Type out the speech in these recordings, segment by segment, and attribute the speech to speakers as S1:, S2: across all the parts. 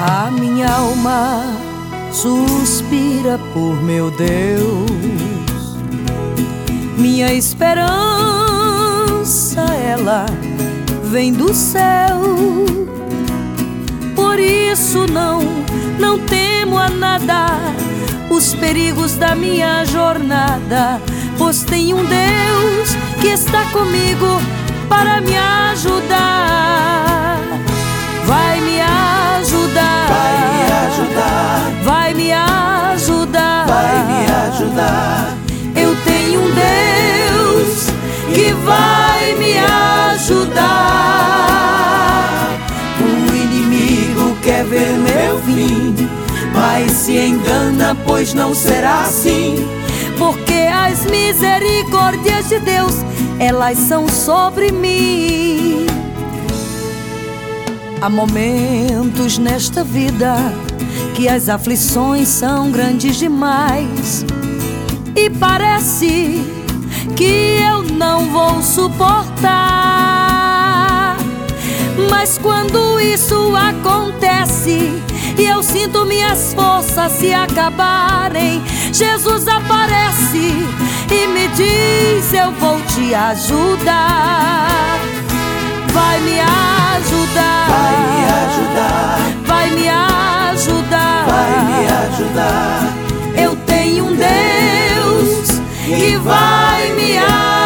S1: A minha alma suspira por meu Deus, minha esperança, ela vem do céu. Por isso não temo a nada, os perigos da minha jornada, pois tem um Deus que está comigo para me ajudar. Vai me ajudar,
S2: vai me ajudar,
S1: vai me ajudar,
S2: vai me ajudar.
S1: Eu tenho um Deus que vai me ajudar.
S2: O inimigo quer ver meu fim, mas se engana, pois não será assim.
S1: Porque as misericórdias de Deus, elas são sobre mim. Há momentos nesta vida que as aflições são grandes demais e parece que eu não vou suportar. Mas quando isso acontece e eu sinto minhas forças se acabarem, Jesus aparece e me diz: eu vou te ajudar. Vai me ajudar,
S2: vai me ajudar,
S1: vai me ajudar,
S2: vai me ajudar.
S1: Eu tenho um Deus que vai me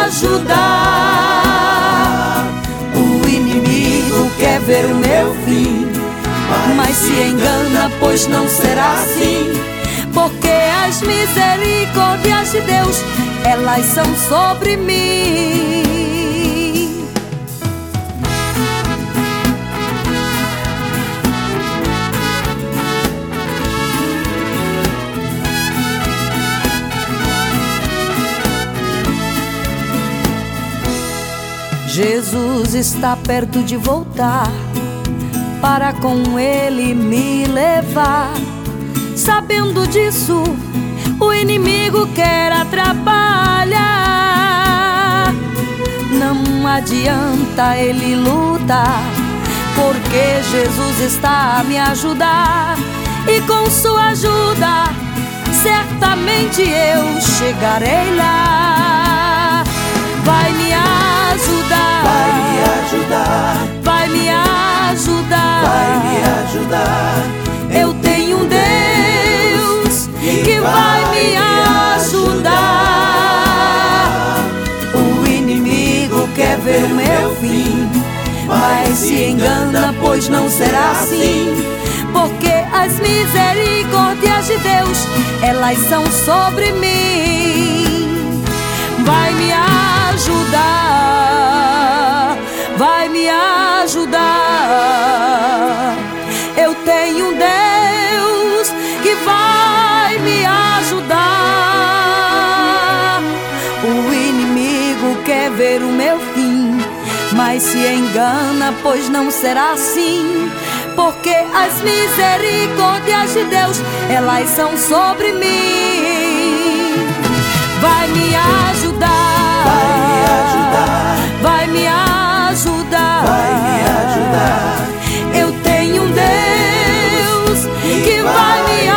S1: ajudar.
S2: O inimigo quer ver o meu fim, mas se engana, pois não será assim.
S1: Porque as misericórdias de Deus, elas são sobre mim. Jesus está perto de voltar para com Ele me levar. Sabendo disso, o inimigo quer atrapalhar. Não adianta ele lutar, porque Jesus está a me ajudar. E com sua ajuda, certamente eu chegarei lá. Vai me ajudar,
S2: vai me ajudar,
S1: vai me ajudar,
S2: vai me ajudar.
S1: Eu tenho um Deus que vai me ajudar.
S2: O inimigo quer ver o meu fim, mas se engana, pois não será assim.
S1: Porque as misericórdias de Deus, elas são sobre mim. Vai me ajudar, vai me ajudar. Eu tenho um Deus que vai me ajudar. O inimigo quer ver o meu fim, mas se engana, pois não será assim. Porque as misericórdias de Deus, elas são sobre mim. Vai me ajudar,
S2: vai me ajudar,
S1: vai me ajudar,
S2: vai me ajudar.
S1: Eu tenho um Deus que vai me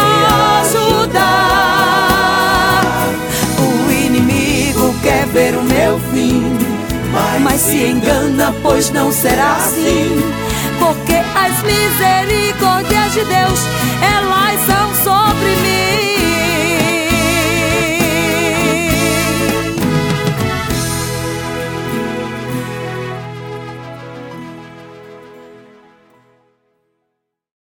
S1: ajudar.
S2: O inimigo quer ver o meu fim, mas se engana, pois não será assim.
S1: Porque as misericórdias de Deus, elas são sobre mim.